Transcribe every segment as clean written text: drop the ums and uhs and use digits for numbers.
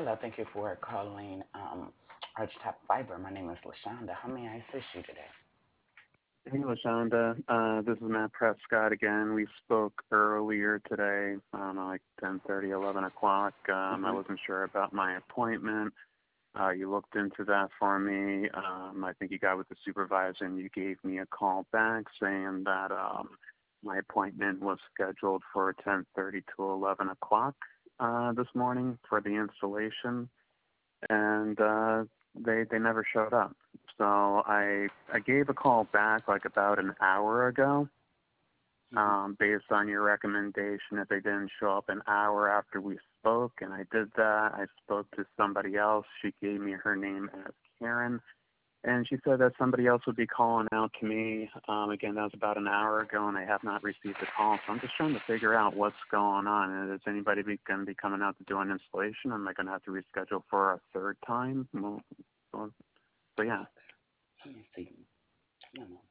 Hello, thank you for calling Archtop Fiber. My name is LaShonda. How may I assist you today? Hey, LaShonda. This is Matt Prescott again. We spoke earlier today, like 10:30, 11 o'clock. I Mm-hmm. wasn't sure about my appointment. You looked into that for me. I think you got with the supervisor and you gave me a call back saying that my appointment was scheduled for 10:30 to 11 o'clock this morning for the installation, and they never showed up. So I gave a call back like about an hour ago, Mm-hmm. based on your recommendation that they didn't show up an hour after we spoke, and I did that. I spoke to somebody else. She gave me her name as Karen, and she said that somebody else would be calling out to me. Again, that was about an hour ago, and I have not received a call. So I'm just trying to figure out what's going on. And is anybody going to be coming out to do an installation? Am I going to have to reschedule for a third time? So, so yeah. Let me see. One moment.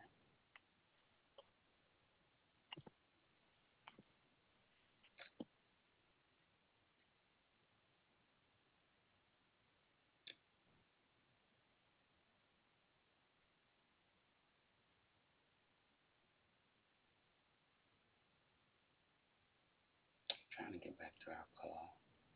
Trying to get back to our call.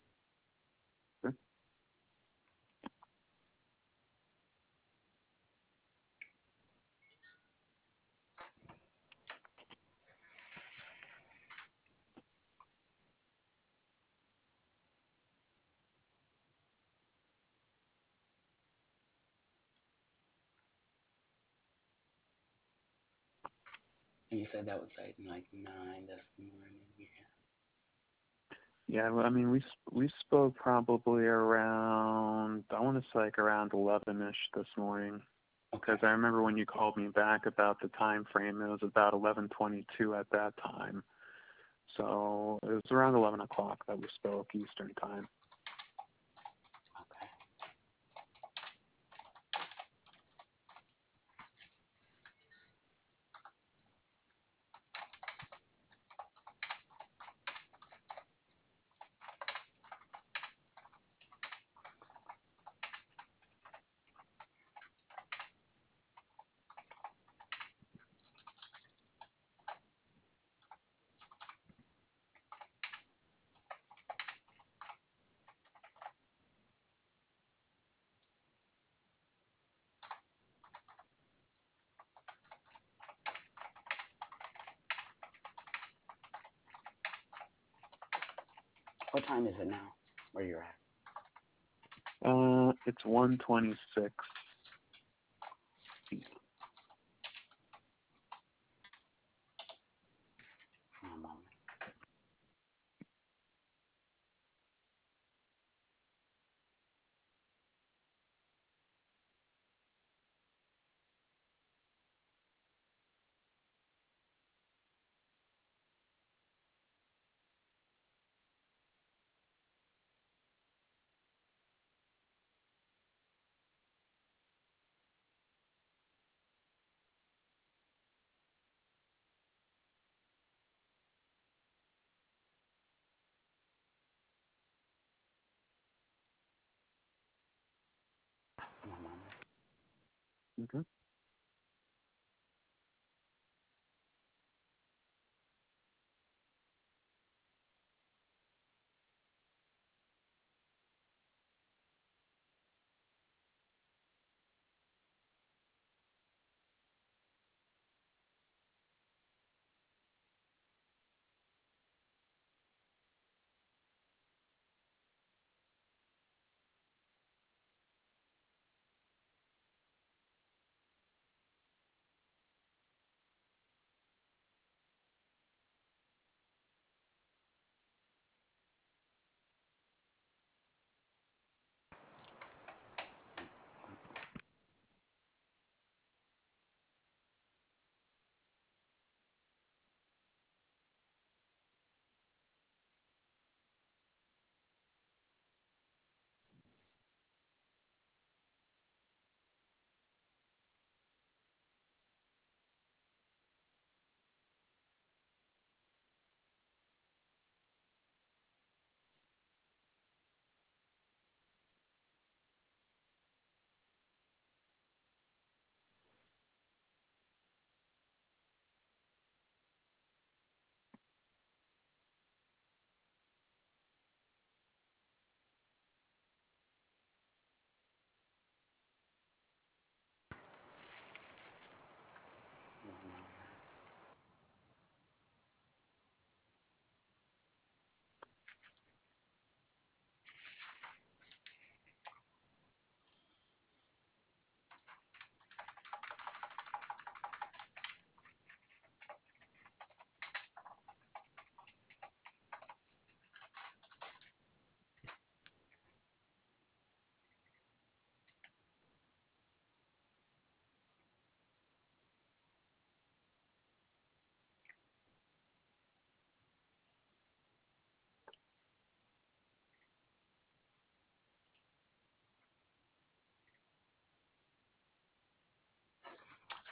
And you said that was at like 9 this morning. Yeah. Yeah, well, I mean, we spoke probably around, I want to say like around 11ish this morning, Okay. because I remember when you called me back about the time frame, it was about 11:22 at that time. So it was around 11 o'clock that we spoke Eastern time. Okay. What time is it now? Where you're at? It's 1:26. One moment. One moment. Okay.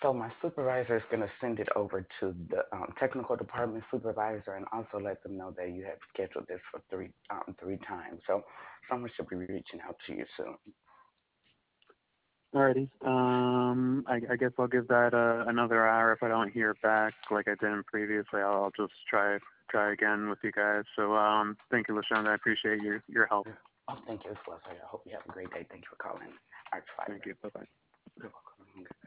So my supervisor is going to send it over to the technical department supervisor and also let them know that you have scheduled this for three times. So someone should be reaching out to you soon. Alrighty. I guess I'll give that another hour. If I don't hear back like I did previously, I'll just try again with you guys. So thank you, LaShonda. I appreciate your help. Oh, thank you as well, sir. I hope you have a great day. Thank you for calling Arch Thank Fiber. you. Bye bye. You're welcome.